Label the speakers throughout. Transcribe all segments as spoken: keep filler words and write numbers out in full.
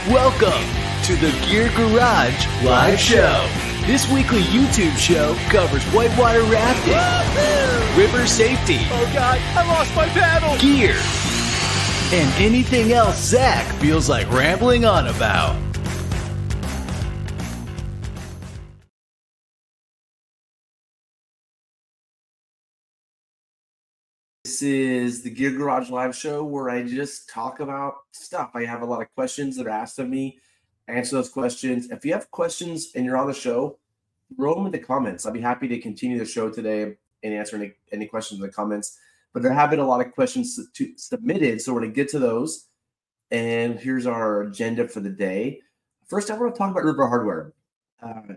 Speaker 1: Welcome to the Gear Garage Live Show. This weekly YouTube show covers whitewater rafting, Woo-hoo! river safety,
Speaker 2: oh god, I lost my paddle,
Speaker 1: gear, and anything else Zach feels like rambling on about.
Speaker 3: This is the Gear Garage Live Show where I just talk about stuff. I have a lot of questions that are asked of me. I answer those questions. If you have questions and you're on the show, throw them in the comments. I'll be happy to continue the show today and answer any, any questions in the comments. But there have been a lot of questions to, submitted, so we're going to get to those. And here's our agenda for the day. First, I want to talk about River Hardware. Uh,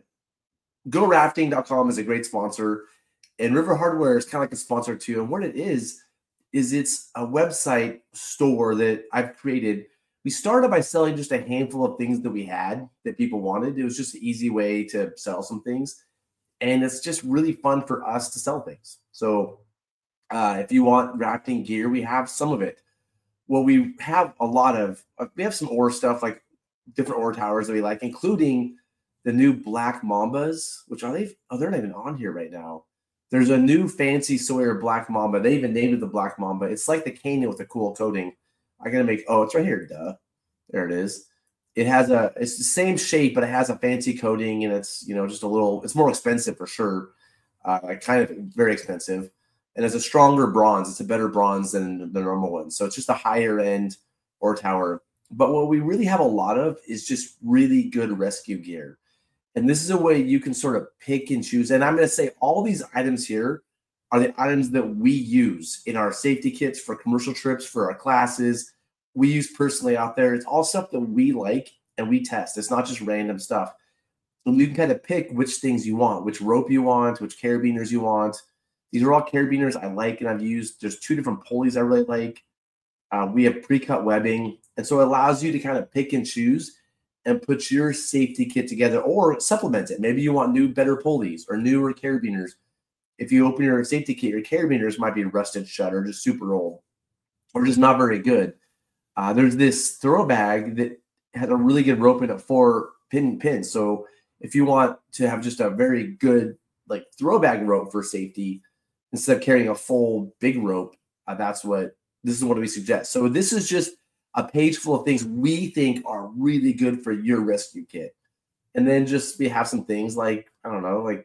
Speaker 3: go rafting dot com is a great sponsor. And River Hardware is kind of like a sponsor too. And what it is, is it's a website store that I've created. We started by selling just a handful of things that we had that people wanted. It was just an easy way to sell some things. And it's just really fun for us to sell things. So uh, if you want rafting gear, we have some of it. Well, we have a lot of, we have some oar stuff, like different oar towers that we like, including the new Black Mambas, which are they, oh, they're not even on here right now. There's a new fancy Sawyer Black Mamba. They even named it the Black Mamba. It's like the Canyon with a cool coating. I gotta make, oh, it's right here, duh. There it is. It has a, it's the same shape, but it has a fancy coating, and it's, you know, just a little, it's more expensive for sure. Uh, kind of very expensive. And it's a stronger bronze. It's a better bronze than the normal one. So it's just a higher end oar tower. But what we really have a lot of is just really good rescue gear. And this is a way you can sort of pick and choose. And I'm going to say all these items here are the items that we use in our safety kits for commercial trips, for our classes. We use personally out there. It's all stuff that we like and we test. It's not just random stuff. And you can kind of pick which things you want, which rope you want, which carabiners you want. These are all carabiners I like and I've used. There's two different pulleys I really like. Uh, we have pre-cut webbing. And so it allows you to kind of pick and choose and put your safety kit together or supplement it. Maybe you want new, better pulleys or newer carabiners. If you open your safety kit, your carabiners might be rusted shut or just super old or just not very good. Uh, there's this throw bag that has a really good rope in it for pin pins. So if you want to have just a very good like throw bag rope for safety, instead of carrying a full big rope, uh, that's what, this is what we suggest. So this is just a page full of things we think are really good for your rescue kit. And then just we have some things like, I don't know, like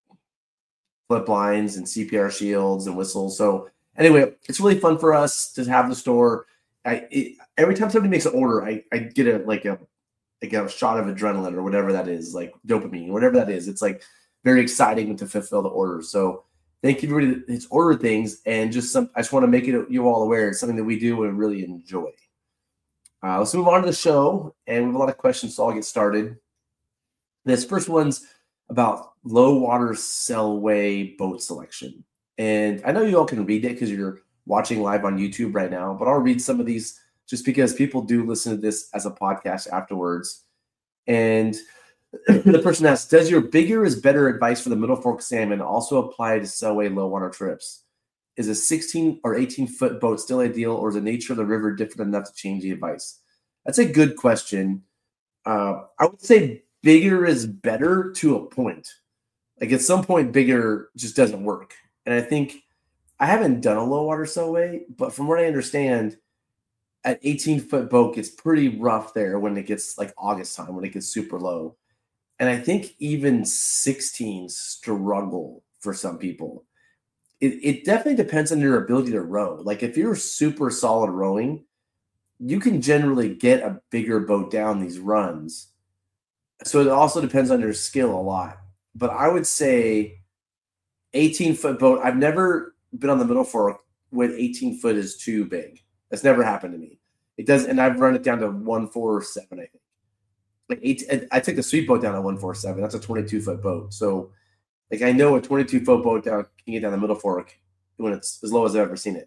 Speaker 3: flip lines and C P R shields and whistles. So anyway, it's really fun for us to have the store. I it, every time somebody makes an order, I, I get a like a like a shot of adrenaline or whatever that is, like dopamine, whatever that is. It's like very exciting to fulfill the order. So thank you everybody that's ordered things, and just some I just want to make it you all aware it's something that we do and really enjoy. Uh, let's move on to the show, and we have a lot of questions, so I'll get started. This first one's about low water Selway boat selection. And I know you all can read it because you're watching live on YouTube right now, but I'll read some of these just because people do listen to this as a podcast afterwards. And the person asks, does your bigger is better advice for the Middle Fork salmon also apply to Selway low water trips? Is a sixteen or eighteen foot boat still ideal, or is the nature of the river different enough to change the advice? That's a good question. Uh, I would say bigger is better to a point. Like at some point, bigger just doesn't work. And I think I haven't done a low water Selway, but from what I understand, at eighteen foot boat, it's pretty rough there when it gets like August time, when it gets super low. And I think even sixteen struggle for some people. It, it definitely depends on your ability to row. Like if you're super solid rowing, you can generally get a bigger boat down these runs. So it also depends on your skill a lot. But I would say eighteen foot boat. I've never been on the Middle Fork when eighteen foot is too big. That's never happened to me. It does, and I've run it down to one forty-seven, I think. Like eight, I took the sweet boat down to one forty-seven. That's a twenty-two foot boat. So like I know a twenty-two foot boat down can get down the Middle Fork when it's as low as I've ever seen it.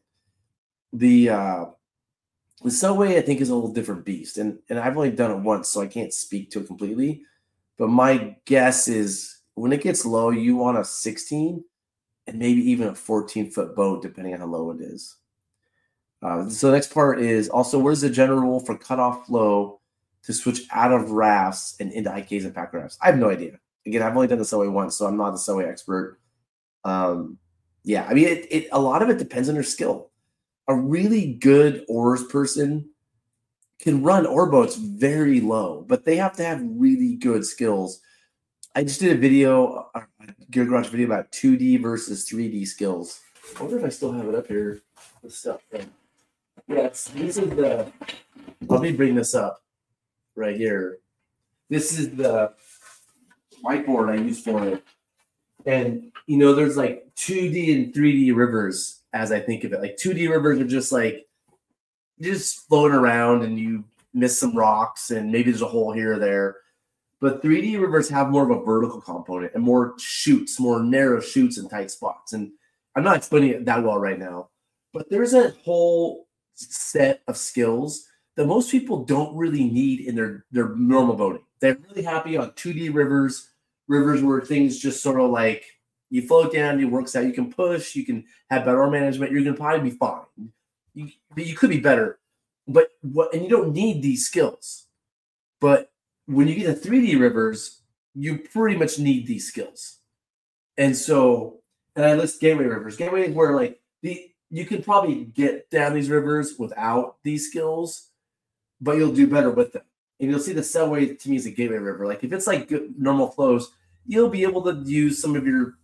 Speaker 3: The uh, the Selway I think is a little different beast, and and I've only done it once, so I can't speak to it completely. But my guess is when it gets low, you want a sixteen and maybe even a fourteen foot boat, depending on how low it is. Uh, so the next part is also, what is the general rule for cutoff flow to switch out of rafts and into I Ks and pack rafts? I have no idea. Again, I've only done the Selway once, so I'm not a Selway expert. Um, yeah, I mean, it, it a lot of it depends on your skill. A really good oars person can run oar boats very low, but they have to have really good skills. I just did a video, a Gear Garage video about two D versus three D skills. I wonder if I still have it up here. The stuff. Yeah, it's, this is the. Let me bring this up right here. This is the whiteboard I use for it. And, you know, there's like two D and three D rivers as I think of it. Like two D rivers are just like, you're just floating around and you miss some rocks and maybe there's a hole here or there. But three D rivers have more of a vertical component and more chutes, more narrow chutes and tight spots. And I'm not explaining it that well right now. But there's a whole set of skills that most people don't really need in their, their normal boating. They're really happy on two D rivers, rivers where things just sort of like you float down, it works out. You can push, you can have better management. You're going to probably be fine. You, but you could be better. But what, and you don't need these skills. But when you get to three D rivers, you pretty much need these skills. And so, and I list gateway rivers. Gateway is where like the you can probably get down these rivers without these skills, but you'll do better with them. And you'll see the Selway to me is a gateway river. Like if it's like good, normal flows, you'll be able to use some of your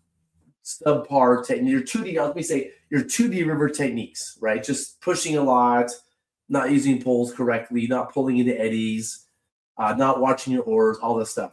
Speaker 3: subpar technique, your two D, let me say your two D river techniques, right? Just pushing a lot, not using poles correctly, not pulling into eddies, uh, not watching your oars, all this stuff.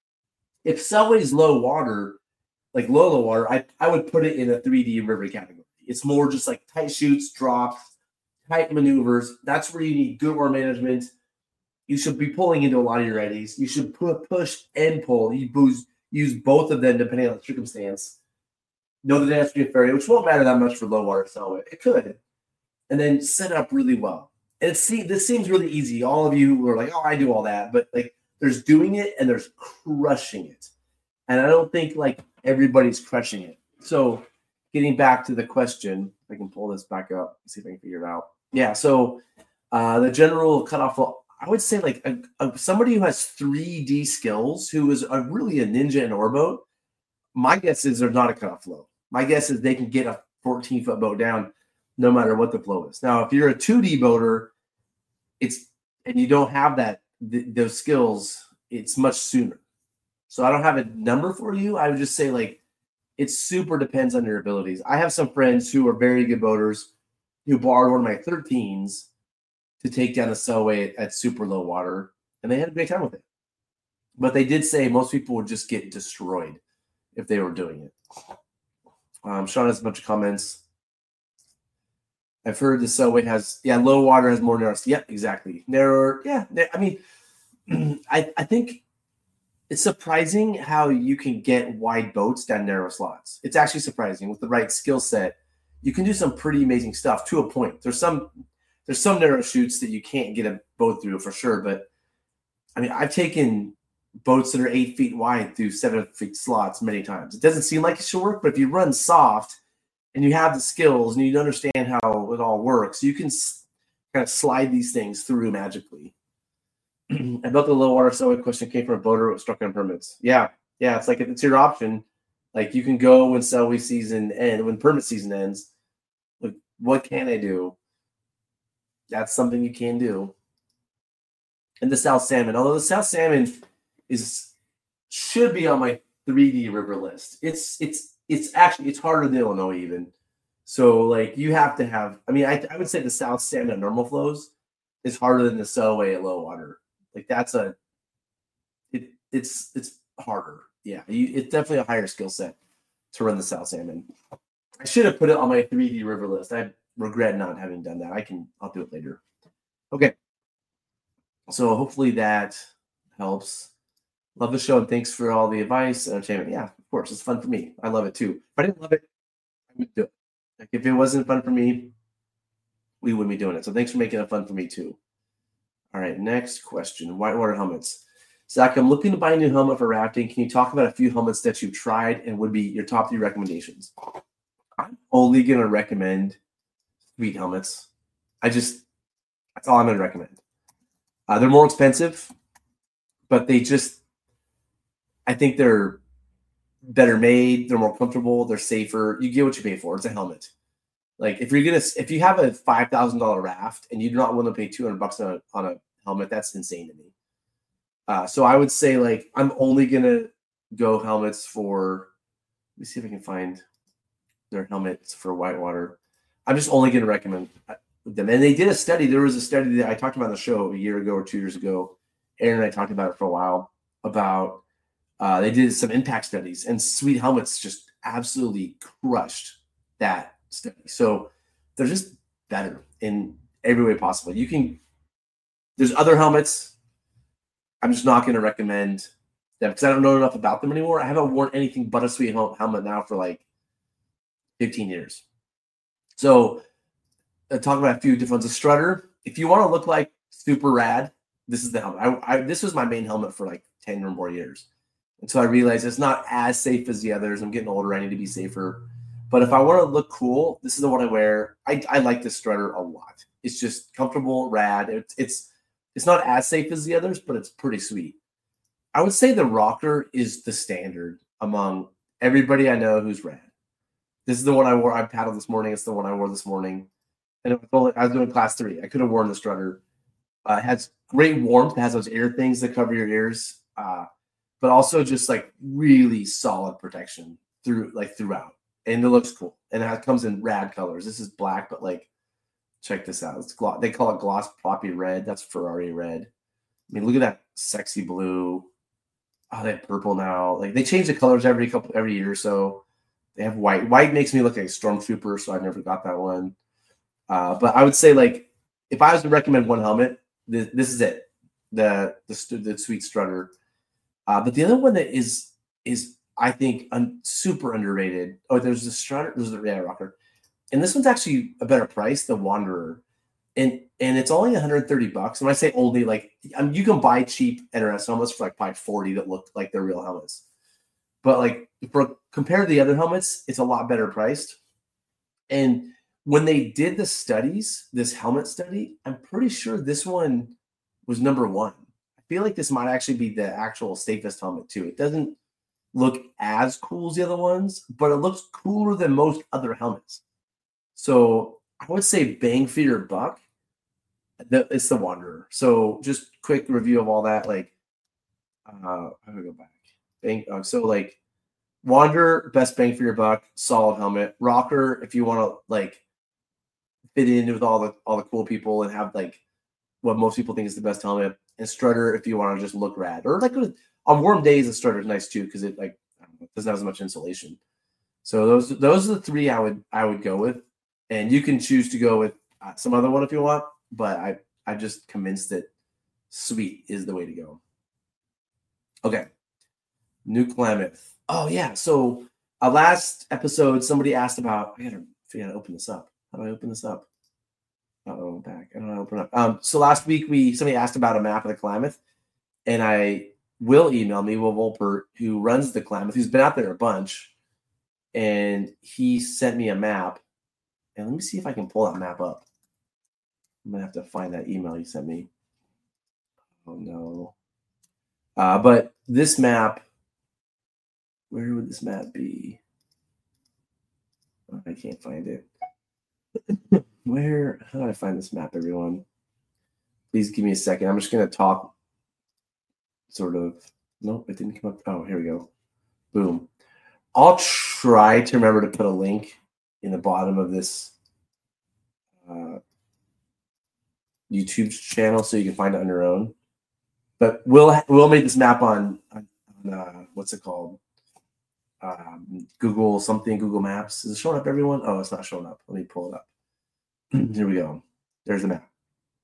Speaker 3: If Selway's low water, like low, low water, I, I would put it in a three D river category. It's more just like tight shoots, drops, tight maneuvers. That's where you need good oar management. You should be pulling into a lot of your eddies. You should put, push and pull. You boost, use both of them depending on the circumstance. Know the dance stream ferry, which won't matter that much for low water Selway. It could. And then set up really well. And it's, see, this seems really easy. All of you are like, oh, I do all that. But like there's doing it and there's crushing it. And I don't think like everybody's crushing it. So getting back to the question, if I can pull this back up, see if I can figure it out. Yeah, so uh, the general cutoff, I would say like a, a, somebody who has three D skills, who is a, really a ninja in oar boat, my guess is there's not a cutoff flow. My guess is they can get a fourteen-foot boat down no matter what the flow is. Now, if you're a two D boater, it's and you don't have that th- those skills, it's much sooner. So I don't have a number for you. I would just say like it super depends on your abilities. I have some friends who are very good boaters who borrowed one of my thirteens to take down the Selway at, at super low water, and they had a great time with it. But they did say most people would just get destroyed if they were doing it. Um, Sean has a bunch of comments. I've heard the Selway has, yeah, low water has more narrow. Yeah, exactly. Narrower, yeah. I mean, I, I think it's surprising how you can get wide boats down narrow slots. It's actually surprising with the right skill set. You can do some pretty amazing stuff to a point. There's some there's some narrow chutes that you can't get a boat through for sure. But I mean, I've taken boats that are eight feet wide through seven feet slots many times. It doesn't seem like it should work, but if you run soft and you have the skills and you understand how it all works, you can kind of slide these things through magically. About the low water Selway question came from a boater who was struck on permits. Yeah, yeah, it's like it's your option. Like you can go when Selway season ends, when permit season ends. Like, what can I do? That's something you can do. And the South Salmon, although the South Salmon is should be on my three D river list. It's it's it's actually it's harder than Illinois even. So like you have to have. I mean, I I would say the South Salmon at normal flows is harder than the Selway at low water. Like that's a, it it's it's harder. Yeah, you, it's definitely a higher skill set to run the South Salmon. I should have put it on my three D river list. I regret not having done that. I can I'll do it later. Okay. So hopefully that helps. Love the show and thanks for all the advice and entertainment. Yeah, of course, it's fun for me. I love it too. If I didn't love it, I wouldn't do it. Like if it wasn't fun for me, we wouldn't be doing it. So thanks for making it fun for me too. All right, next question. Whitewater helmets. Zach, I'm looking to buy a new helmet for rafting. Can you talk about a few helmets that you've tried and would be your top three recommendations? I'm only going to recommend Sweet helmets. I just, that's all I'm going to recommend. Uh, they're more expensive. but they just, I think they're better made. They're more comfortable. They're safer. You get what you pay for. It's a helmet. Like if you're gonna, if you have a five thousand dollar raft and you're not willing to pay two hundred bucks on a, on a helmet, that's insane to me. Uh, so I would say like I'm only gonna go helmets for. Let me see if I can find their helmets for whitewater. I'm just only gonna recommend them. And they did a study. There was a study that I talked about on the show a year ago or two years ago. Aaron and I talked about it for a while. About uh, they did some impact studies, and Sweet Helmets just absolutely crushed that study. So they're just better in every way possible. You can. There's other helmets. I'm just not going to recommend them because I don't know enough about them anymore. I haven't worn anything but a Sweet helmet now for like fifteen years. So uh, talk about a few different ones. A Strutter. If you want to look like super rad, this is the helmet. I, I this was my main helmet for like ten or more years until I realized it's not as safe as the others. I'm getting older. I need to be safer. But if I want to look cool, this is the one I wear. I, I like this Strutter a lot. It's just comfortable, rad. It's it's it's not as safe as the others, but it's pretty sweet. I would say the Rocker is the standard among everybody I know who's rad. This is the one I wore. I paddled this morning. It's the one I wore this morning. And it was only, I was doing class three. I could have worn the Strutter. Uh, it has great warmth. It has those ear things that cover your ears, uh, but also just like really solid protection through like throughout. And it looks cool. And it comes in rad colors. This is black, but like, check this out. It's gloss. They call it gloss poppy red. That's Ferrari red. I mean, look at that sexy blue. Oh, they have purple now. Like they change the colors every couple every year or so. They have white. White makes me look like a stormtrooper, so I never got that one. Uh, but I would say like if I was to recommend one helmet, this, this is it. The the the Sweet Strutter. Uh, but the other one that is is I think un, super underrated. Oh, there's the Strutter. There's the yeah, Rocker, and this one's actually a better price. The Wanderer, and and it's only one hundred thirty bucks. And when I say only, like I mean, you can buy cheap N R S helmets for like probably forty that look like they're real helmets. But like for compared to the other helmets, it's a lot better priced. And when they did the studies, this helmet study, I'm pretty sure this one was number one. I feel like this might actually be the actual safest helmet too. It doesn't look as cool as the other ones, but it looks cooler than most other helmets. So I would say bang for your buck, it's the Wanderer. So just quick review of all that. Like, uh, I'm gonna go back. Bang, uh, so like Wanderer, best bang for your buck, solid helmet. Rocker, if you want to like fit in with all the all the cool people and have like what most people think is the best helmet. And Strutter, if you want to just look rad, or like on warm days, the Strutter is nice too because it like I don't know, doesn't have as much insulation. So those those are the three I would I would go with, and you can choose to go with uh, some other one if you want. But I I just convinced that Sweet is the way to go. Okay, New Klamath. Oh yeah, so uh, last episode somebody asked about. I gotta figure out how to open this up. How do I open this up? Uh-oh, back. I don't know how to open it up. Um, so last week we somebody asked about a map of the Klamath, and I will email me Will Volpert, who runs the Klamath, who's been out there a bunch, and he sent me a map. And let me see if I can pull that map up. I'm gonna have to find that email he sent me. Oh no. Uh, but this map, where would this map be? Oh, I can't find it. Where, how do I find this map, everyone? Please give me a second. I'm just going to talk sort of. Nope, it didn't come up. Oh, here we go. Boom. I'll try to remember to put a link in the bottom of this uh, YouTube channel so you can find it on your own. But we'll we'll make this map on, on uh, what's it called? Um, Google something, Google Maps. Is it showing up, everyone? Oh, it's not showing up. Let me pull it up. Here we go. There's the map.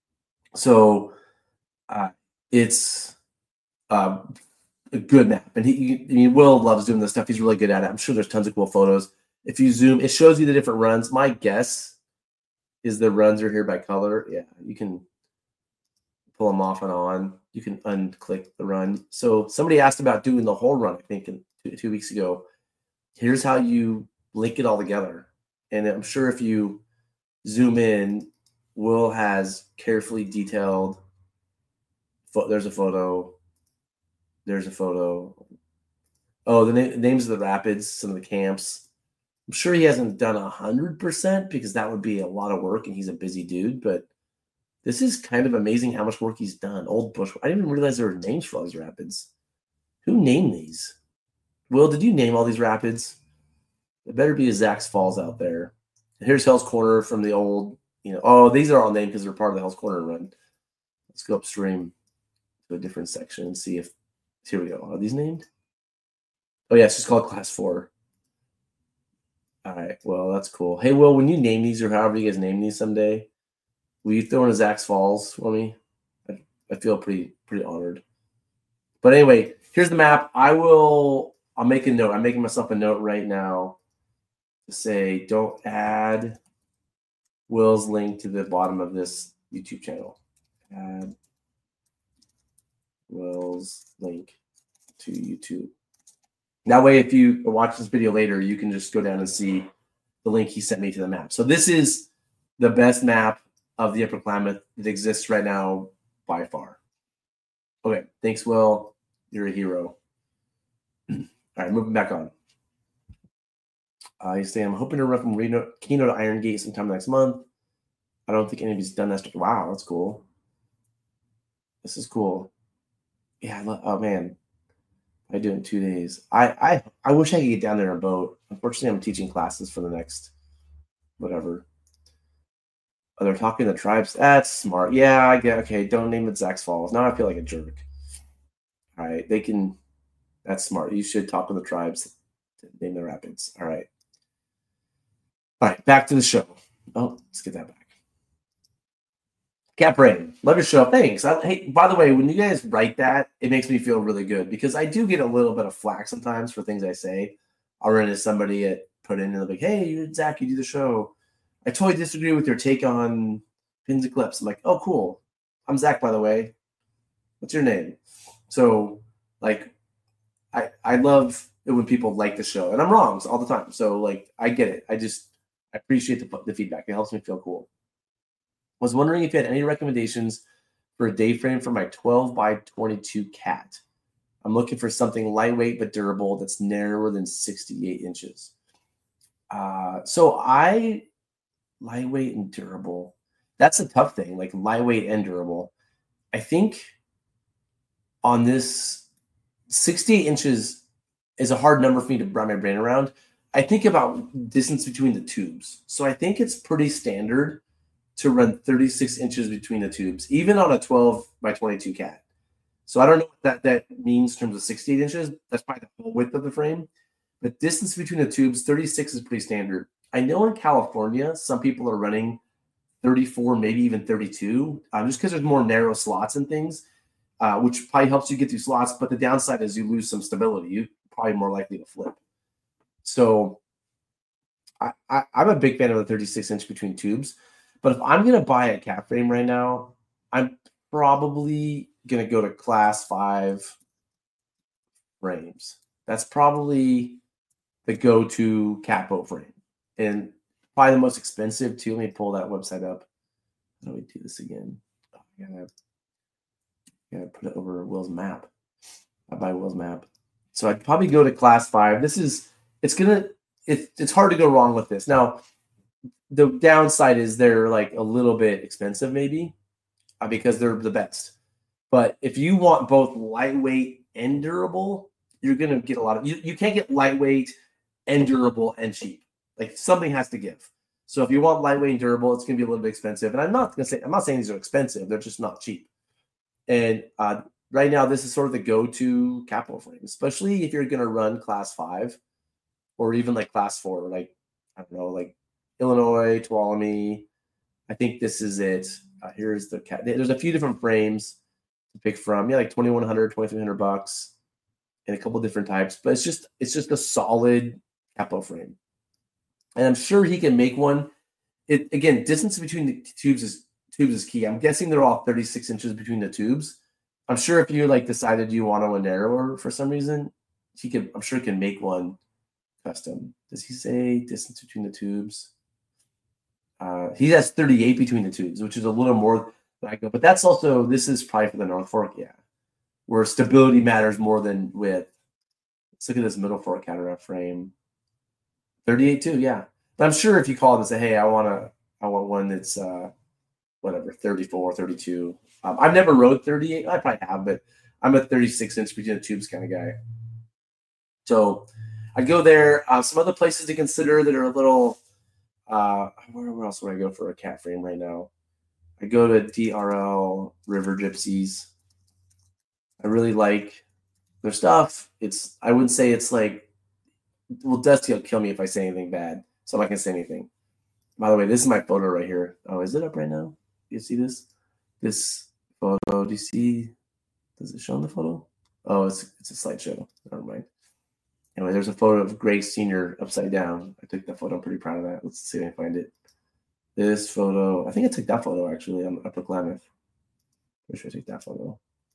Speaker 3: So uh, it's uh, a good map. And he, I mean, Will loves doing this stuff. He's really good at it. I'm sure there's tons of cool photos. If you zoom, it shows you the different runs. My guess is the runs are here by color. Yeah, you can pull them off and on. You can unclick the run. So somebody asked about doing the whole run, I think, in two, two weeks ago. Here's how you link it all together. And I'm sure if you zoom in, Will has carefully detailed. There's a photo. There's a photo. Oh, the na- names of the rapids, some of the camps. I'm sure he hasn't done a hundred percent because that would be a lot of work, and he's a busy dude. But this is kind of amazing how much work he's done. Old Bush. I didn't even realize there were names for all these rapids. Who named these? Will, did you name all these rapids? There better be a Zach's Falls out there. And here's Hell's Corner from the old, you know. Oh, these are all named because they're part of the Hell's Corner run. Let's go upstream to a different section and see if. Here we go. Are these named? Oh yeah, it's just called Class Four. All right. Well, that's cool. Hey, Will, when you name these or however you guys name these someday, will you throw in a Zach's Falls for me? I, I feel pretty pretty honored. But anyway, here's the map. I will. I'll make a note. I'm making myself a note right now to say don't add Will's link to the bottom of this YouTube channel. Add Will's link to YouTube. That way, if you watch this video later, you can just go down and see the link he sent me to the map. So this is the best map of the Upper Klamath that exists right now by far. Okay, thanks, Will. You're a hero. All right, moving back on. Uh, you say, I'm hoping to run from Reno, Keno to Iron Gate sometime next month. I don't think anybody's done that. Wow, that's cool. This is cool. Yeah, I love, oh man. I do it in two days. I, I I wish I could get down there on a boat. Unfortunately, I'm teaching classes for the next whatever. Oh, they're talking to the tribes. That's smart. Yeah, I get. Okay, don't name it Zach's Falls. Now I feel like a jerk. All right, they can. That's smart. You should talk to the tribes to name the rapids. All right. All right, back to the show. Oh, let's get that back. Cap Rain, love your show. Thanks. I, hey, by the way, when you guys write that, it makes me feel really good because I do get a little bit of flack sometimes for things I say. I'll run into somebody at put in and they'll be like, hey, you're Zach, you do the show. I totally disagree with your take on pins and clips. I'm like, oh, cool. I'm Zach, by the way. What's your name? So, like, I I love it when people like the show. And I'm wrong all the time. So, like, I get it. I just I appreciate the, the feedback. It helps me feel cool. Was wondering if you had any recommendations for a day frame for my twelve by twenty-two cat. I'm looking for something lightweight but durable that's narrower than sixty-eight inches. Uh, so I, lightweight and durable, that's a tough thing, like lightweight and durable. I think on this, sixty-eight inches is a hard number for me to wrap my brain around. I think about distance between the tubes. So I think it's pretty standard to run thirty-six inches between the tubes, even on a twelve by twenty-two cat. So I don't know what that, that means in terms of sixty-eight inches. That's probably the whole width of the frame. But distance between the tubes, thirty-six is pretty standard. I know in California, some people are running thirty-four, maybe even thirty-two, um, just because there's more narrow slots and things, uh, which probably helps you get through slots. But the downside is you lose some stability. You're probably more likely to flip. So I, I, I'm a big fan of the thirty-six inch between tubes. But if I'm going to buy a cat frame right now, I'm probably going to go to class five frames. That's probably the go-to capo frame. And probably the most expensive, too. Let me pull that website up. How do we do this again? Oh, I gotta, gotta put it over Will's map. I buy Will's map. So I'd probably go to class five. This is, it's going to, it, it's hard to go wrong with this. Now, the downside is they're like a little bit expensive maybe uh, because they're the best. But if you want both lightweight and durable, you're going to get a lot of, you, you can't get lightweight and durable and cheap. Like something has to give. So if you want lightweight and durable, it's going to be a little bit expensive. And I'm not going to say, I'm not saying these are expensive. They're just not cheap. And uh, right now, this is sort of the go-to capital frame, especially if you're going to run class five or even like class four, like, I don't know, like Illinois, Tuolumne. I think this is it. Uh, here's the cat. There's a few different frames to pick from. Yeah, like twenty-one hundred, twenty-three hundred bucks and a couple different types, but it's just, it's just a solid capo frame. And I'm sure he can make one. It again, distance between the tubes is tubes is key. I'm guessing they're all thirty-six inches between the tubes. I'm sure if you like decided you want to narrower for some reason, he could, I'm sure he can make one custom. Does he say distance between the tubes? Uh, he has thirty-eight between the tubes, which is a little more than I go. But that's also, this is probably for the North Fork. Yeah. where stability matters more than width. Let's look at this middle fork cataract frame. thirty-eight too, yeah. But I'm sure if you call them and say, hey, I want to, I want one that's uh, whatever, thirty-four, thirty-two. Um, I've never rode thirty-eight. I probably have, but I'm a thirty-six inch between the tubes kind of guy. So I go there. Uh, some other places to consider that are a little. Uh, where, where else would I go for a cat frame right now? I go to D R L River Gypsies. I really like their stuff. It's I wouldn't say it's like. Well, Dusty will kill me if I say anything bad, so I'm not gonna say anything. By the way, this is my photo right here. Oh, is it up right now? You see this? This photo. Do you see? Does it show in the photo? Oh, it's it's a slideshow. Never mind. Anyway, there's a photo of Greg Senior upside down. I took that photo. I'm pretty proud of that. Let's see if I can find it. This photo. I think I took that photo actually on Upper Klamath. Pretty sure I took that photo.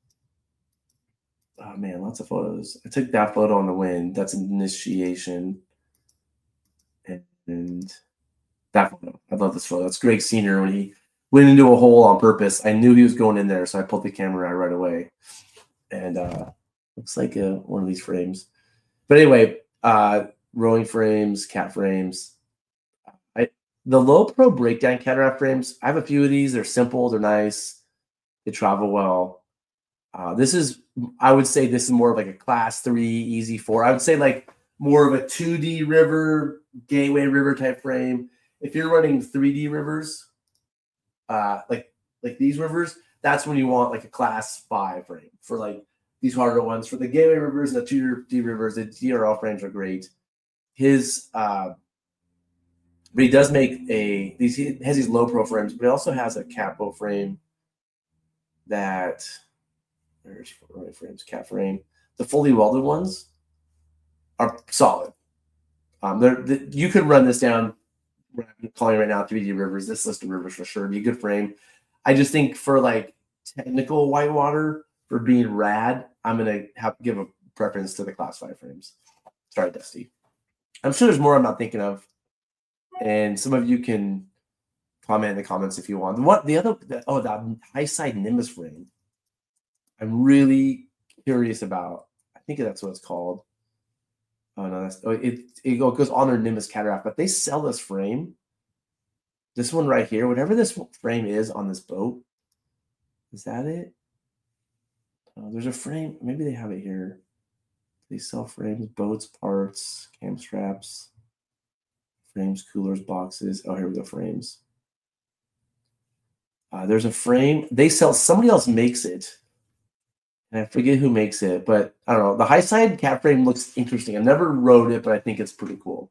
Speaker 3: Oh man, lots of photos. I took that photo on the wind. That's an initiation. And, and that photo. I love this photo. That's Greg Senior when he went into a hole on purpose. I knew he was going in there, so I pulled the camera out right away. And uh, looks like a, one of these frames. But anyway, uh, rowing frames, cat frames. I the low pro breakdown cataract frames. I have a few of these. They're simple. They're nice. They travel well. Uh, this is, I would say, this is more of like a class three, easy four. I would say like more of a two D river, gateway river type frame. If you're running three D rivers, uh, like like these rivers, that's when you want like a class five frame for like these harder ones. For the gateway rivers and the two D rivers, the D R L frames are great. His, uh, but he does make a, these, he has these low pro frames, but he also has a capo frame that, there's frames, cat frame. The fully welded ones are solid. Um, they're, the, you could run this down. I'm calling right now three D rivers. This list of rivers for sure. Be a good frame. I just think for like technical whitewater, for being rad, I'm gonna have to give a preference to the class five frames. Sorry, Dusty. I'm sure there's more I'm not thinking of, and some of you can comment in the comments if you want. What the other? The, oh, the high side Nimbus frame. I'm really curious about. I think that's what it's called. Oh no, that's oh, it. It goes on their Nimbus cataract, but they sell this frame. This one right here, whatever this frame is on this boat, is that it? Oh, there's a frame. Maybe they have it here. They sell frames, boats, parts, cam straps, frames, coolers, boxes. Oh, here we go, frames. Uh, there's a frame. They sell. Somebody else makes it. And I forget who makes it, but I don't know. The high side cat frame looks interesting. I've never rode it, but I think it's pretty cool.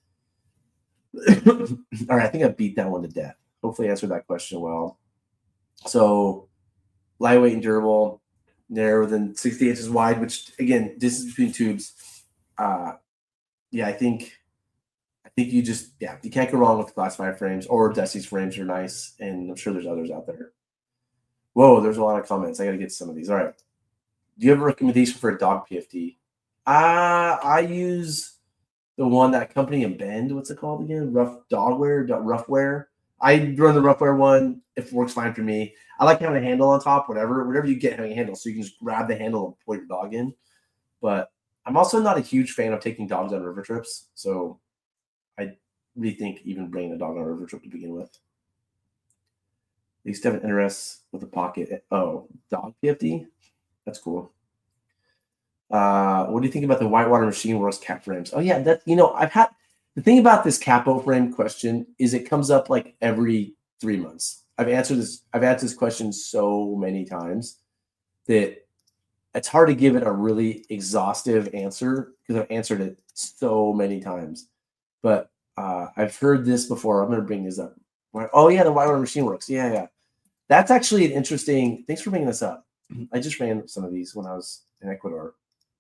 Speaker 3: All right, I think I beat that one to death. Hopefully I answered that question well. So lightweight and durable, narrower than sixty inches wide, which again, distance between tubes. Uh, yeah, I think I think you just, yeah, you can't go wrong with the class five frames, or Dusty's frames are nice, and I'm sure there's others out there. Whoa, there's a lot of comments. I got to get some of these. All right. Do you have a recommendation for a dog P F D? Uh, I use the one, that company in Bend. What's it called again? Rough Dogwear, Roughwear. I run the Roughwear one. It works fine for me. I like having a handle on top, whatever. Whatever you get, having a handle, so you can just grab the handle and pull your dog in. But I'm also not a huge fan of taking dogs on river trips, so I rethink even bringing a dog on a river trip to begin with. They used to have an N R S with a pocket. Oh, dog P F D? That's cool. Uh, what do you think about the Whitewater Machine Works cap frames? Oh yeah, that, you know, I've had the thing about this capo frame question is it comes up like every three months. I've answered this. I've answered this question so many times that it's hard to give it a really exhaustive answer because I've answered it so many times. But uh, I've heard this before. I'm going to bring this up. Oh yeah, the Whitewater Machine Works. Yeah, yeah. That's actually an interesting. Thanks for bringing this up. I just ran some of these when I was in Ecuador.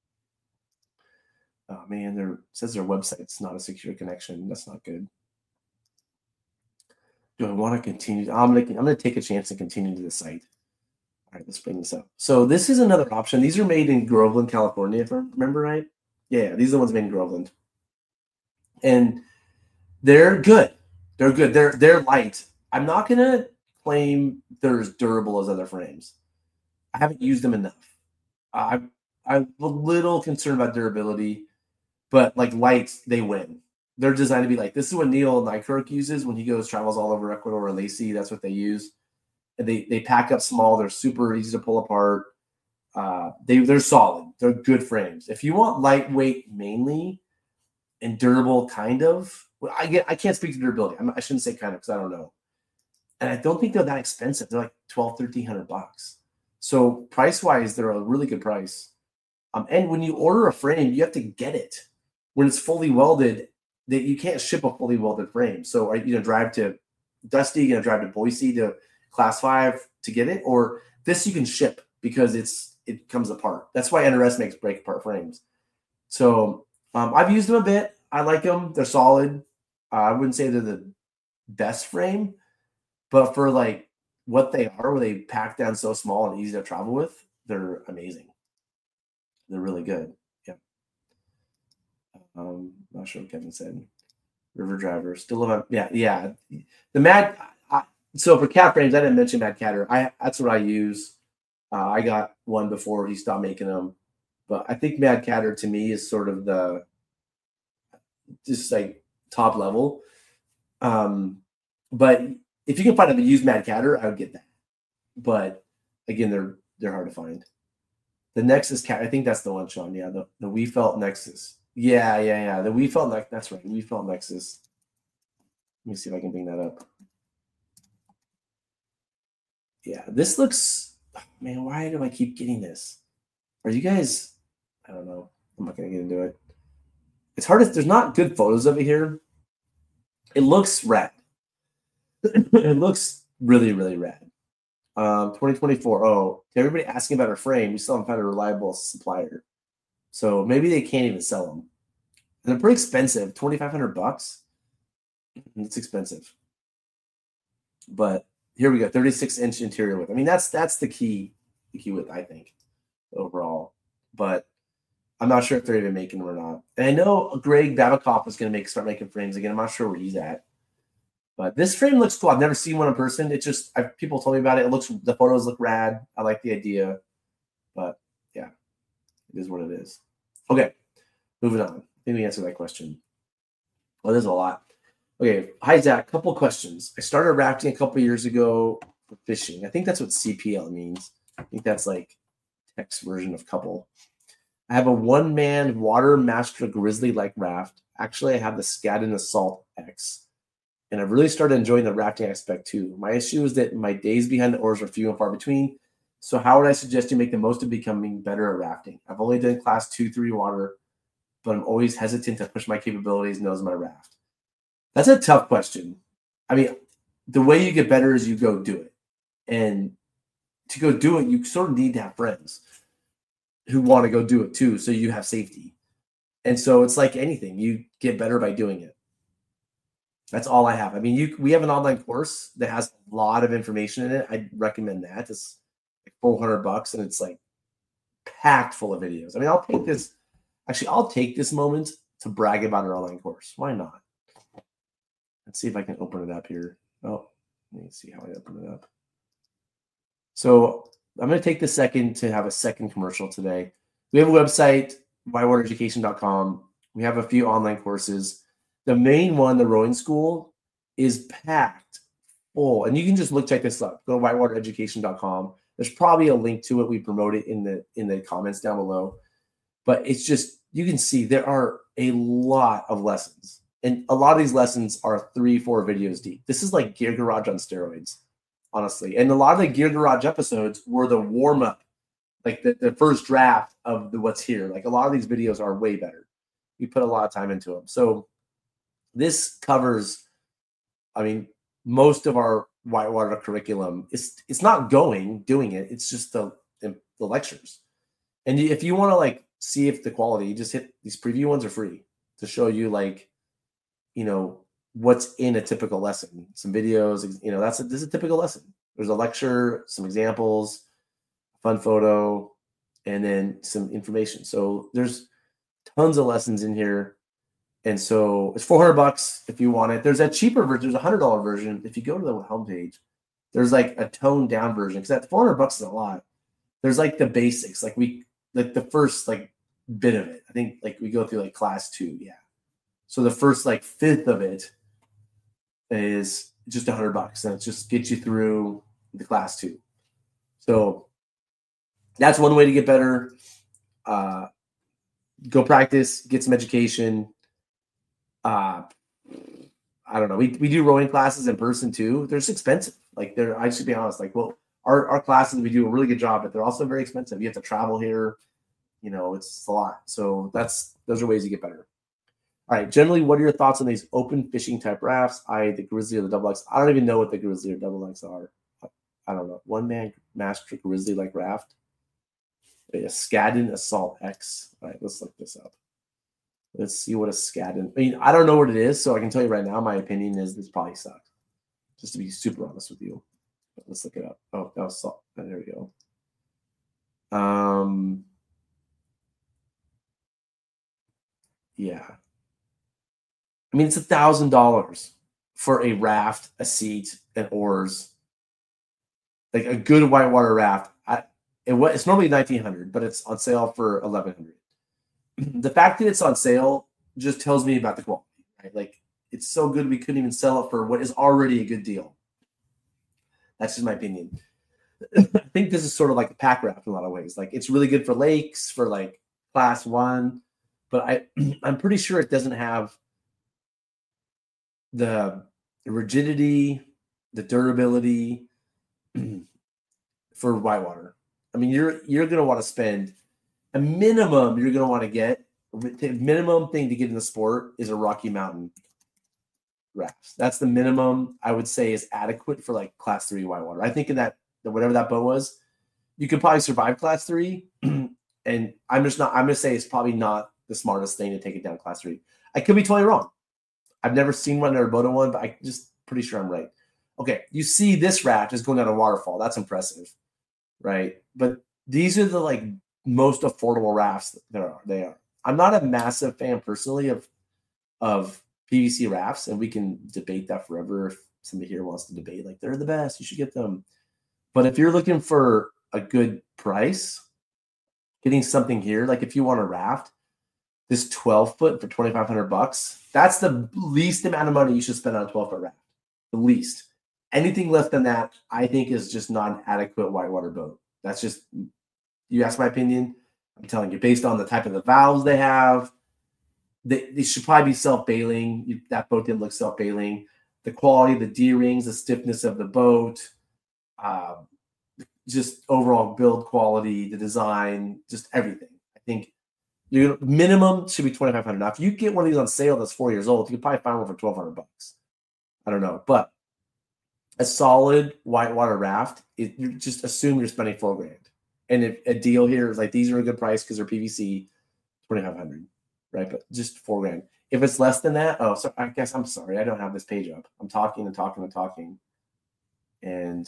Speaker 3: Oh man, there it says their website's not a secure connection. That's not good. Do I want to continue? I'm gonna I'm gonna take a chance and continue to the site. All right, let's bring this up. So this is another option. These are made in Groveland, California, if I remember right. Yeah, these are the ones made in Groveland, and they're good. They're good. They're they're light. I'm not gonna claim they're as durable as other frames. I haven't used them enough. I, I'm a little concerned about durability, but like lights, they win. They're designed to be like, this is what Neil Nykirk uses when he goes, travels all over Ecuador or Lacey. That's what they use. And they, they pack up small. They're super easy to pull apart. Uh, they, they're solid. They're good frames. If you want lightweight mainly and durable kind of, well, I get, I can't speak to durability. I'm, I shouldn't say kind of because I don't know. And I don't think they're that expensive. They're like twelve, thirteen hundred bucks. So price wise, they're a really good price. Um, and when you order a frame, you have to get it when it's fully welded. That you can't ship a fully welded frame. So are you gonna drive to Dusty? You gonna drive to Boise to Class Five to get it, or this you can ship because it's it comes apart. That's why N R S makes break apart frames. So um, I've used them a bit. I like them. They're solid. Uh, I wouldn't say they're the best frame, but for like what they are, where they pack down so small and easy to travel with, they're amazing. They're really good. Yeah. Um, not sure what Kevin said. River Driver still live on. Yeah, yeah. The Mad. I, so for cat frames, I didn't mention Mad Catter. I that's what I use. Uh, I got one before he stopped making them, but I think Mad Catter to me is sort of the just like top level. Um, but if you can find a used Mad Catter, I would get that. But again, they're they're hard to find. The Nexus cat, I think that's the one, Sean. Yeah, the, the We Felt Nexus. Yeah, yeah, yeah. The We Felt Nexus. That's right. We Felt Nexus. Let me see if I can bring that up. Yeah, this looks. Oh, man, why do I keep getting this? Are you guys? I don't know. I'm not gonna get into it. It's hard. To, there's not good photos of it here. It looks rad. It looks really, really rad. Um, twenty twenty-four. Oh, everybody asking about our frame. We still haven't found a reliable supplier, so maybe they can't even sell them. And they're pretty expensive. twenty-five hundred bucks. It's expensive. But here we go. thirty-six inch interior width. I mean, that's that's the key, the key width, I think, overall. But I'm not sure if they're even making them or not. And I know Greg Babcock is going to make start making frames again. I'm not sure where he's at. But this frame looks cool. I've never seen one in person. It's just I've, people told me about it. It looks the photos look rad. I like the idea, but yeah, it is what it is. Okay, moving on. I think we answered that question. Well, there's a lot. Okay, hi Zach. Couple questions. I started rafting a couple years ago for fishing. I think that's what C P L means. I think that's like text version of couple. I have a one-man Water Master Grizzly-like raft. Actually, I have the Skadden Assault X. And I've really started enjoying the rafting aspect too. My issue is that my days behind the oars are few and far between. So how would I suggest you make the most of becoming better at rafting? I've only done class two, three water, but I'm always hesitant to push my capabilities and those in my raft. That's a tough question. I mean, the way you get better is you go do it. And to go do it, you sort of need to have friends who want to go do it too, so you have safety. And so it's like anything. You get better by doing it. That's all I have. I mean, you we have an online course that has a lot of information in it. I'd recommend that. It's like four hundred bucks, and it's like packed full of videos. I mean, I'll take this. Actually, I'll take this moment to brag about our online course. Why not? Let's see if I can open it up here. Oh, let me see how I open it up. So I'm going to take this second to have a second commercial today. We have a website, whitewater education dot com. We have a few online courses. The main one, the rowing school, is packed full. And you can just look, check this up. Go to whitewater education dot com. There's probably a link to it. We promote it in the in the comments down below. But it's just, you can see there are a lot of lessons. And a lot of these lessons are three, four videos deep. This is like Gear Garage on steroids, honestly. And a lot of the Gear Garage episodes were the warm-up, like the, the first draft of the what's here. Like a lot of these videos are way better. We put a lot of time into them. So this covers, I mean, most of our whitewater curriculum. It's it's not going, doing it. It's just the, the, the lectures. And if you want to like see if the quality, you just hit these preview ones are free to show you like, you know, what's in a typical lesson. Some videos, you know, that's a, this is a typical lesson. There's a lecture, some examples, fun photo, and then some information. So there's tons of lessons in here. And so it's four hundred bucks if you want it. There's a cheaper version. There's a one hundred dollars version. If you go to the homepage, there's like a toned down version because that four hundred bucks is a lot. There's like the basics. Like we like the first like bit of it. I think like we go through like class two, yeah. So the first like fifth of it is just a hundred bucks, and it just gets you through the class two. So that's one way to get better. Uh, go practice, get some education. Uh, I don't know. We we do rowing classes in person too. They're just expensive. Like they're, I should be honest. Like, well, our our classes we do a really good job, but they're also very expensive. You have to travel here. You know, it's a lot. So that's those are ways to get better. All right. Generally, what are your thoughts on these open fishing type rafts? I the Grizzly or the Double X. I don't even know what the Grizzly or Double X are. I don't know. One man master Grizzly like raft. A Skadden Assault X. All right, let's look this up. Let's see what a Skadden. I mean, I don't know what it is, so I can tell you right now. My opinion is this probably sucks. Just to be super honest with you. But let's look it up. Oh, no, assault. Oh, there we go. Um. Yeah. I mean, it's a thousand dollars for a raft, a seat, and oars. Like a good whitewater raft. I, it, it's normally nineteen hundred, but it's on sale for eleven hundred. The fact that it's on sale just tells me about the quality, right? Like it's so good we couldn't even sell it for what is already a good deal. That's just my opinion. I think this is sort of like a pack raft in a lot of ways. Like it's really good for lakes, for like class one, but I I'm pretty sure it doesn't have the rigidity, the durability for whitewater. I mean, you're you're gonna want to spend a minimum. You're gonna want to get the minimum thing to get in the sport is a Rocky Mountain raft. That's the minimum I would say is adequate for like class three whitewater. I think in that whatever that boat was, you could probably survive class three. And I'm just not. I'm gonna say it's probably not the smartest thing to take it down class three. I could be totally wrong. I've never seen one or bought one, but I'm just pretty sure I'm right. Okay, you see this raft is going down a waterfall. That's impressive, right? But these are the like most affordable rafts there are. They are. I'm not a massive fan personally of of P V C rafts, and we can debate that forever if somebody here wants to debate. Like they're the best, you should get them. But if you're looking for a good price, getting something here, like if you want a raft, this twelve foot for twenty-five hundred bucks, that's the least amount of money you should spend on a twelve foot raft. The least. Anything less than that, I think, is just not an adequate whitewater boat. That's just, you ask my opinion. I'm telling you, based on the type of the valves they have, they, they should probably be self-bailing. That boat didn't look self-bailing. The quality, the D-rings, the stiffness of the boat, uh, just overall build quality, the design, just everything. I think your minimum should be twenty-five hundred. Now, if you get one of these on sale that's four years old, you could probably find one for twelve hundred bucks. I don't know, but a solid whitewater raft, it, you just assume you're spending four grand. And if a deal here is like these are a good price because they're P V C, twenty-five hundred, right? But just four grand. If it's less than that, oh, so I guess I'm sorry, I don't have this page up. I'm talking and talking and talking, and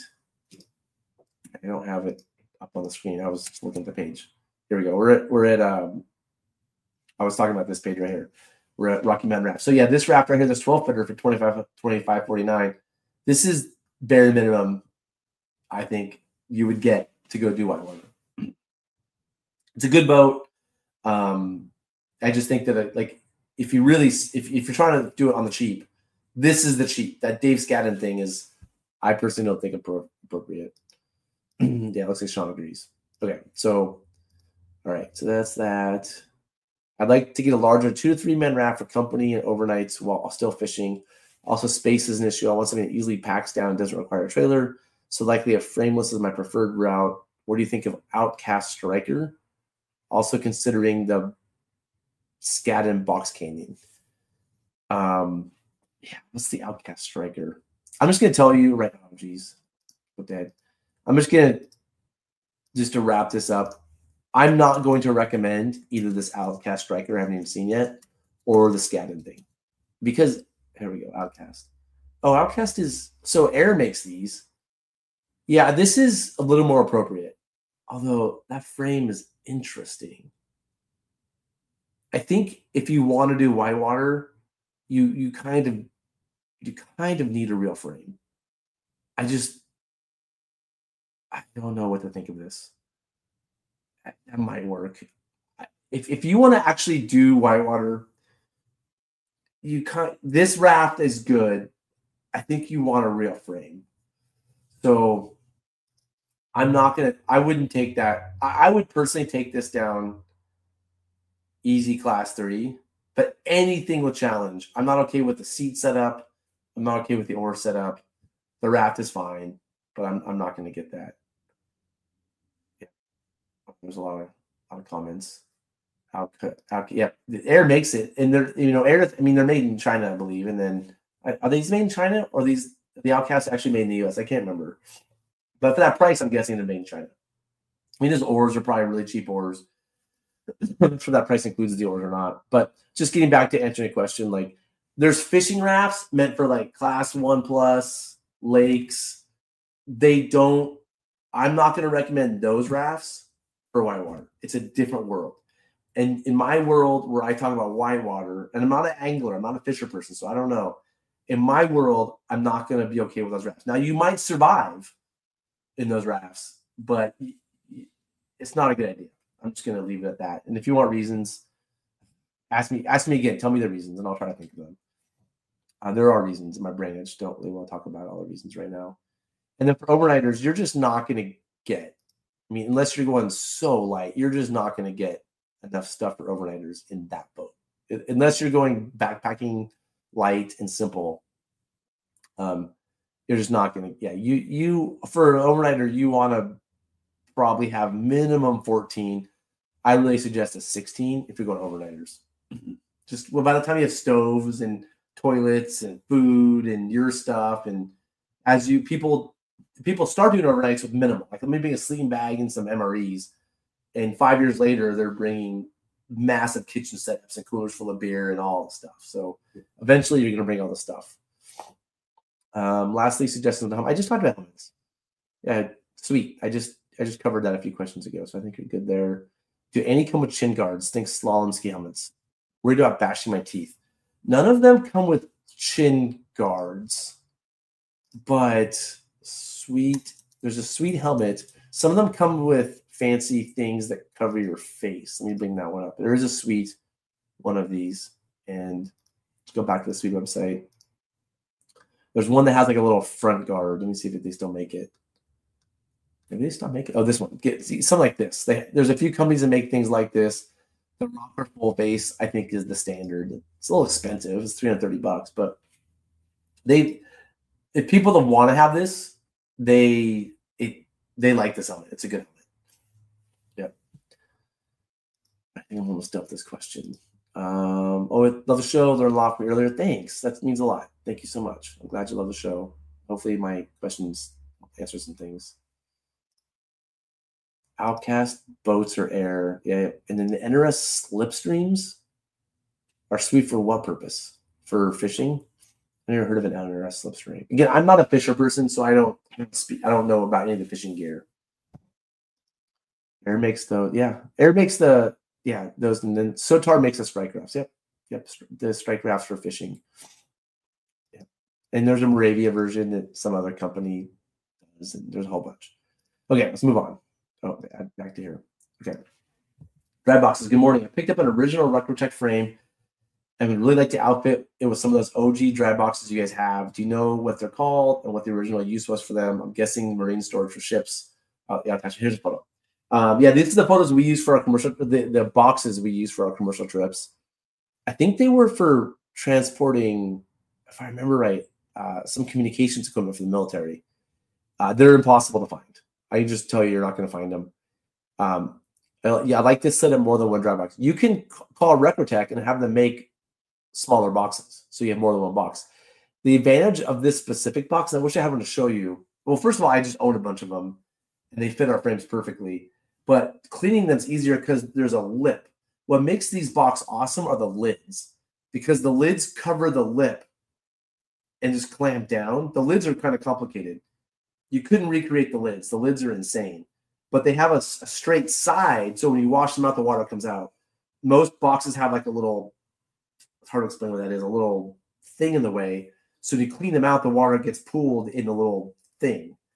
Speaker 3: I don't have it up on the screen. I was just looking at the page. Here we go. We're at we're at um. I was talking about this page right here. We're at Rocky Mountain Raft. So yeah, this raft right here, this twelve footer for twenty-five, twenty-five forty-nine. This is bare minimum, I think you would get to go do whitewater. It's a good boat. Um, I just think that it, like if you really if if you're trying to do it on the cheap, this is the cheap. That Dave Skadden thing is, I personally don't think appro- appropriate. Yeah, it looks like Sean agrees. Okay, so all right, so that's that. I'd like to get a larger two to three men raft for company and overnights while still fishing. Also, space is an issue. I want something that easily packs down and doesn't require a trailer. So likely a frameless is my preferred route. What do you think of Outcast Striker? Also considering the Skadden Box Canyon. Um, yeah, what's the Outcast Striker? I'm just going to tell you right now, oh, geez, what that. I'm just going to, just to wrap this up, I'm not going to recommend either this Outcast Striker I haven't even seen yet or the Skadden thing. Because, here we go, Outcast. Oh, Outcast is, so Air makes these. Yeah, this is a little more appropriate. Although that frame is interesting. I think if you want to do whitewater, you you kind of you kind of need a real frame. I just I don't know what to think of this. that might work. If if you want to actually do whitewater, you can't. This raft is good. I think you want a real frame. So I'm not gonna. I wouldn't take that. I, I would personally take this down easy class three. But anything will challenge. I'm not okay with the seat setup. I'm not okay with the oar setup. The raft is fine, but I'm I'm not going to get that. Yeah, there's a lot of a lot of comments. How could how yeah? The Air makes it, and they're you know Air. I mean, they're made in China, I believe. And then are these made in China or are these the Outcasts actually made in the U S? I can't remember. But for that price, I'm guessing they're made in China. I mean, those oars are probably really cheap oars. For that price includes the oars or not. But just getting back to answering a question, like there's fishing rafts meant for like class one plus lakes. They don't, I'm not going to recommend those rafts for whitewater. It's a different world. And in my world where I talk about whitewater, and I'm not an angler, I'm not a fisher person, so I don't know. In my world, I'm not going to be okay with those rafts. Now, you might survive in those rafts, but it's not a good idea. I'm just going to leave it at that. And if you want reasons, ask me ask me again. Tell me the reasons, and I'll try to think of them. Uh, there are reasons in my brain. I just don't really want to talk about all the reasons right now. And then for overnighters, you're just not going to get, I mean, unless you're going so light, you're just not going to get enough stuff for overnighters in that boat. It, unless you're going backpacking light and simple, um, you're just not going to, yeah, you, you, for an overnighter, you want to probably have minimum fourteen. I really suggest a sixteen if you're going overnighters. Just well, by the time you have stoves and toilets and food and your stuff, and as you people people start doing overnights with minimal, like maybe a sleeping bag and some M R Es, and five years later they're bringing massive kitchen setups and coolers full of beer and all the stuff. So eventually you're going to bring all the stuff. Um, lastly, suggestions. I just talked about helmets. Yeah, sweet. I just I just covered that a few questions ago, so I think you're good there. Do any come with chin guards? Think slalom ski helmets. Worried about bashing my teeth. None of them come with chin guards, but sweet. There's a sweet helmet. Some of them come with fancy things that cover your face. Let me bring that one up. There is a sweet one of these, and let's go back to the sweet website. There's one that has like a little front guard. Let me see if they still make it. Maybe they stop making. Oh, this one. Get see, something like this. They, there's a few companies that make things like this. The rocker full face, I think, is the standard. It's a little expensive. It's three hundred thirty bucks, but they, if people that want to have this, they it they like this helmet. It's a good helmet. Yep. I think I'm almost done with this question. Um, oh, love the show. Learn a lot from me earlier. Thanks. That means a lot. Thank you so much. I'm glad you love the show. Hopefully, my questions answer some things. Outcast boats or Air, yeah, and then the N R S slipstreams are sweet for what purpose? For fishing? I never heard of an N R S slipstream. Again, I'm not a fisher person, so I don't speak. I don't know about any of the fishing gear. Air makes the yeah, Air makes the yeah those, and then Sotar makes the strike rafts. Yep, yep, the strike rafts for fishing. Yeah, and there's a Moravia version that some other company does, and there's a whole bunch. Okay, let's move on. Oh, back to here. Okay. Dry boxes. Good morning. I picked up an original RetroTech frame and would really like to outfit it with some of those O G dry boxes you guys have. Do you know what they're called and what the original use was for them? I'm guessing marine storage for ships. Uh, yeah, here's a photo. Um, yeah, these are the photos we use for our commercial, the, the boxes we use for our commercial trips. I think they were for transporting, if I remember right, uh, some communications equipment for the military. Uh, they're impossible to find. I can just tell you, you're not going to find them. Um, yeah, I like to set up more than one dry box. You can call RetroTech and have them make smaller boxes, so you have more than one box. The advantage of this specific box, and I wish I had one to show you. Well, first of all, I just own a bunch of them, and they fit our frames perfectly. But cleaning them is easier because there's a lip. What makes these boxes awesome are the lids, because the lids cover the lip and just clamp down. The lids are kind of complicated. You couldn't recreate the lids. The lids are insane. But they have a, a straight side, so when you wash them out, the water comes out. Most boxes have like a little, it's hard to explain what that is, a little thing in the way. So when you clean them out, the water gets pooled in the little thing.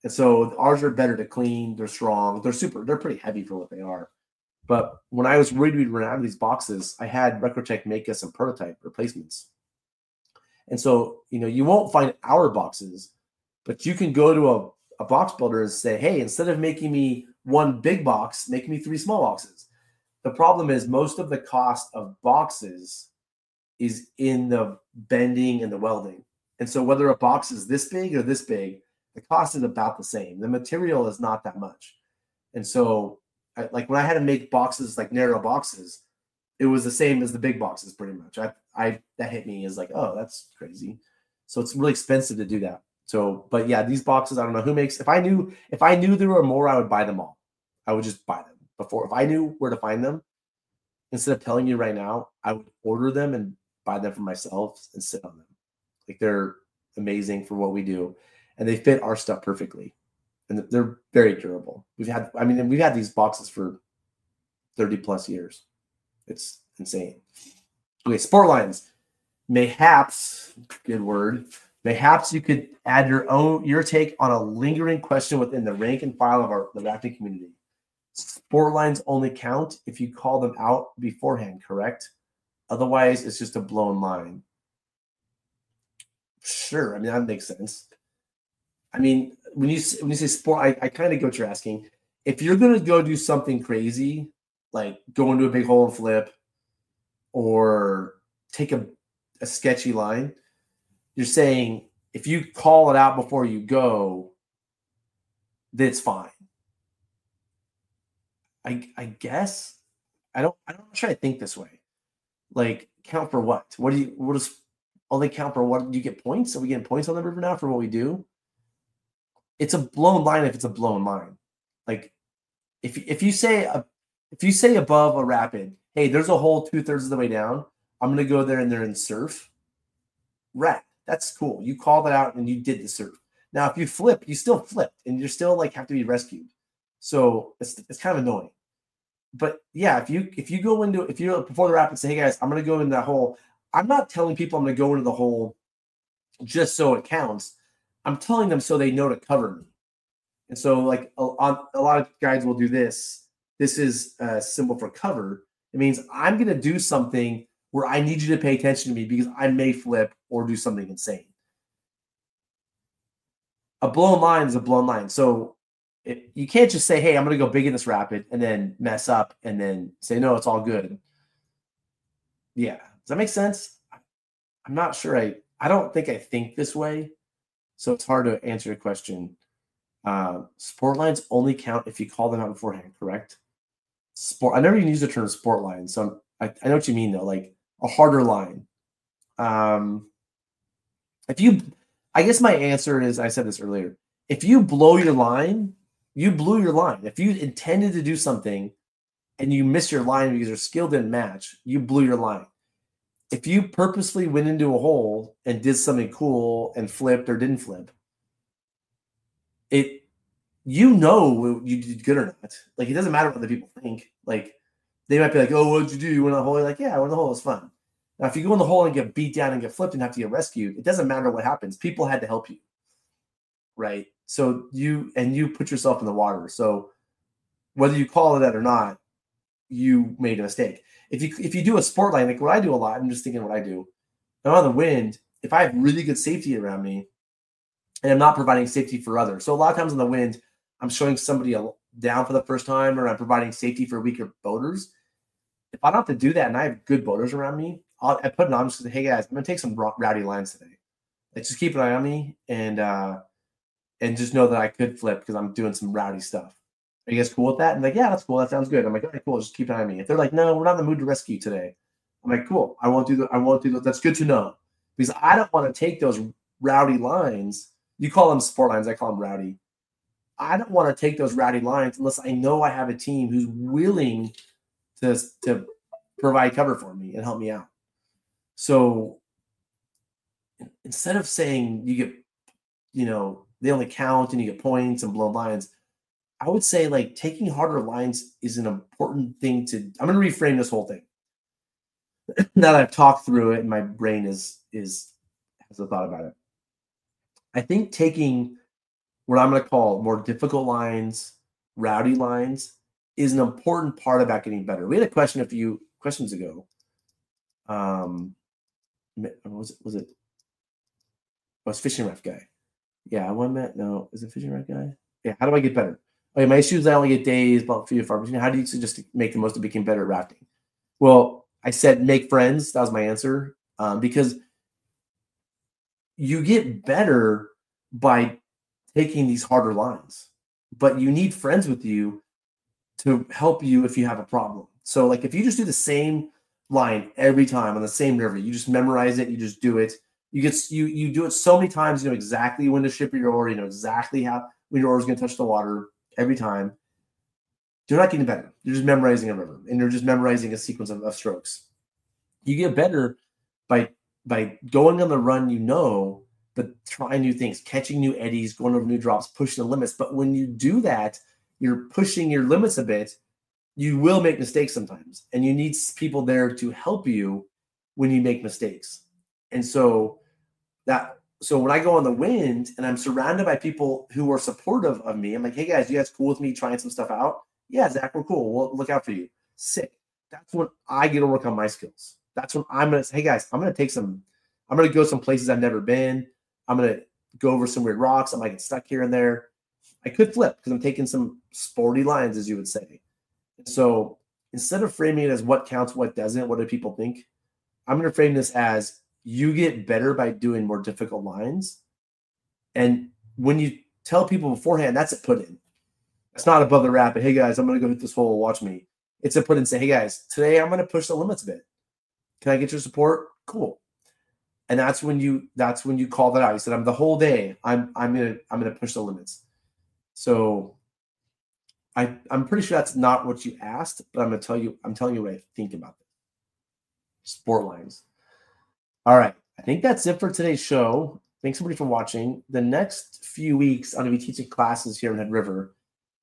Speaker 3: And so ours are better to clean. They're strong. They're super. They're pretty heavy for what they are. But when I was worried we'd run out of these boxes, I had Recrotech make us some prototype replacements. And so, you know, you won't find our boxes, but you can go to a, a box builder and say, hey, instead of making me one big box, make me three small boxes. The problem is most of the cost of boxes is in the bending and the welding. And so whether a box is this big or this big, the cost is about the same. The material is not that much. And so I, like when I had to make boxes, like narrow boxes, it was the same as the big boxes pretty much. I, I, that hit me as like, oh, that's crazy. So it's really expensive to do that. So, but yeah, these boxes, I don't know who makes, if I knew, if I knew there were more, I would buy them all. I would just buy them before. If I knew where to find them, instead of telling you right now, I would order them and buy them for myself and sit on them. Like they're amazing for what we do. And they fit our stuff perfectly. And they're very durable. We've had, I mean, we've had these boxes for thirty plus years. It's insane. Okay, sport lines. Mayhaps, good word. Mayhaps you could add your own, your take on a lingering question within the rank and file of our the rafting community. Sport lines only count if you call them out beforehand, correct? Otherwise, it's just a blown line. Sure, I mean, that makes sense. I mean, when you when you say sport, I, I kind of get what you're asking. If you're going to go do something crazy, like go into a big hole and flip or take a, a sketchy line, you're saying if you call it out before you go, that's fine. I I guess I don't I don't try to think this way. Like count for what? What do you what does only count for what? Do you get points? Are we getting points on the river now for what we do? It's a blown line if it's a blown line. Like if if you say a, if you say above a rapid, hey, there's a hole two thirds of the way down. I'm gonna go there and there and surf. Rat, that's cool. You called it out and you did the surf. Now if you flip, you still flipped and you're still like have to be rescued. So it's it's kind of annoying. But yeah, if you if you go into if you before the rapid say, hey guys, I'm gonna go in that hole. I'm not telling people I'm gonna go into the hole just so it counts. I'm telling them so they know to cover me. And so, like, a, a lot of guys will do this. This is a symbol for cover. It means I'm going to do something where I need you to pay attention to me because I may flip or do something insane. A blown line is a blown line. So it, you can't just say, hey, I'm going to go big in this rapid and then mess up and then say, no, it's all good. Yeah. Does that make sense? I'm not sure. I, I don't think I think this way. So it's hard to answer your question. Uh, sport lines only count if you call them out beforehand, correct? Sport. I never even used the term sport line, so I, I know what you mean though. Like a harder line. Um, if you, I guess my answer is I said this earlier. If you blow your line, you blew your line. If you intended to do something and you miss your line because your skill didn't match, you blew your line. If you purposely went into a hole and did something cool and flipped or didn't flip, it, you know, you did good or not. Like, it doesn't matter what other people think. Like, they might be like, oh, what did you do? You went in the hole? You're like, yeah, I went in the hole. It was fun. Now, if you go in the hole and get beat down and get flipped and have to get rescued, it doesn't matter what happens. People had to help you, right? So you, and you put yourself in the water. So whether you call it that or not, you made a mistake. If you if you do a sport line, like what I do a lot, I'm just thinking what I do. I'm on the wind. If I have really good safety around me, and I'm not providing safety for others, so a lot of times on the wind, I'm showing somebody down for the first time, or I'm providing safety for weaker boaters. If I don't have to do that, and I have good boaters around me, I'll, I put it on. Just say, hey guys, I'm gonna take some rowdy lines today. Like, just keep an eye on me, and uh, and just know that I could flip because I'm doing some rowdy stuff. Are you guys cool with that? And like, yeah, that's cool. That sounds good. I'm like, all right, cool. Just keep an eye on me. If they're like, no, we're not in the mood to rescue today, I'm like, cool. I won't do that. I won't do that. That's good to know because I don't want to take those rowdy lines. You call them sport lines. I call them rowdy. I don't want to take those rowdy lines unless I know I have a team who's willing to, to provide cover for me and help me out. So instead of saying you get, you know, they only count and you get points and blown lines, I would say like taking harder lines is an important thing to, I'm going to reframe this whole thing. Now that I've talked through it and my brain is, is, has a thought about it. I think taking what I'm going to call more difficult lines, rowdy lines, is an important part about getting better. We had a question a few questions ago. Um, was it, was it, oh, it's fishing ref guy. Yeah, I want that. No, is it fishing ref guy? Yeah, how do I get better? Okay, my issue is I only get days, about few farmers. How do you suggest to make the most of becoming better at rafting? Well, I said make friends. That was my answer. Um, because you get better by taking these harder lines, but you need friends with you to help you if you have a problem. So like if you just do the same line every time on the same river, you just memorize it, you just do it. You get you you do it so many times, you know exactly when to ship your oar, you know exactly how when your oar is going to touch the water every time. You're not getting better. You're just memorizing a river, and you're just memorizing a sequence of, of strokes. You get better by by going on the run, you know, but trying new things, catching new eddies, going over new drops, pushing the limits. But when you do that, you're pushing your limits a bit. You will make mistakes sometimes, and you need people there to help you when you make mistakes. And so that so when I go on the wind and I'm surrounded by people who are supportive of me, I'm like, hey guys, you guys cool with me trying some stuff out? Yeah, Zach, we're cool. We'll look out for you. Sick. That's when I get to work on my skills. That's when I'm gonna say, hey guys, I'm gonna take some, I'm gonna go some places I've never been. I'm gonna go over some weird rocks. I might get stuck here and there. I could flip because I'm taking some sporty lines, as you would say. So instead of framing it as what counts, what doesn't, what do people think, I'm going to frame this as you get better by doing more difficult lines. And when you tell people beforehand, that's a put in. It's not above the wrap, but hey guys, I'm going to go hit this hole, watch me. It's a put in, say, hey guys, today I'm going to push the limits a bit. Can I get your support? Cool. And that's when you that's when you call that out. You said, I'm the whole day, I'm I'm gonna I'm gonna push the limits. So I, I'm pretty sure that's not what you asked, but I'm gonna tell you, I'm telling you what I think about this. Sport lines. All right. I think that's it for today's show. Thanks everybody for watching. The next few weeks, I'm gonna be teaching classes here in Head River,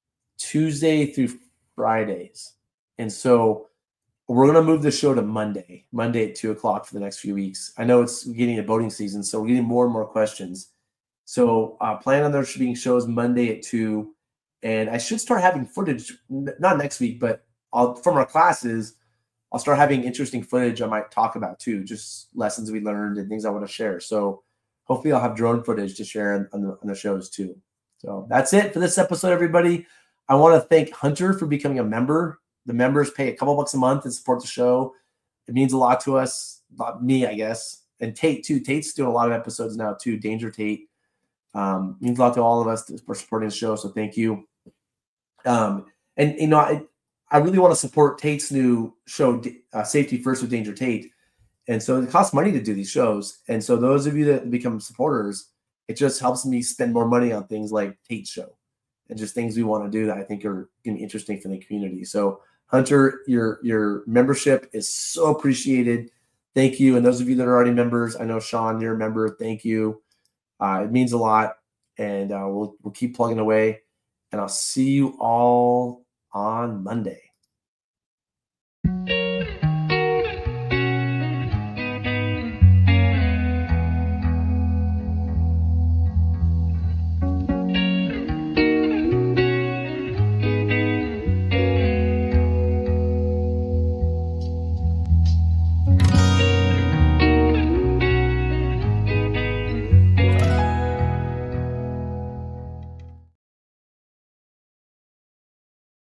Speaker 3: Tuesday through Fridays. And so we're gonna move the show to Monday, Monday at two o'clock for the next few weeks. I know it's getting a boating season, so we're getting more and more questions. So uh, plan on there being shows Monday at two. And I should start having footage, not next week, but I'll, from our classes, I'll start having interesting footage I might talk about too, just lessons we learned and things I want to share. So hopefully I'll have drone footage to share on the, on the shows too. So that's it for this episode, everybody. I want to thank Hunter for becoming a member. The members pay a couple bucks a month and support the show. It means a lot to us, not me, I guess. And Tate too. Tate's doing a lot of episodes now too. Danger Tate. Um, means a lot to all of us for supporting the show. So thank you. Um, and, you know, I, I really want to support Tate's new show, uh, Safety First with Danger Tate. And so it costs money to do these shows. And so those of you that become supporters, it just helps me spend more money on things like Tate's show and just things we want to do that I think are going to be interesting for the community. So Hunter, your, your membership is so appreciated. Thank you. And those of you that are already members, I know Sean, you're a member. Thank you. Uh, it means a lot, and uh, we'll we'll keep plugging away, and I'll see you all on Monday.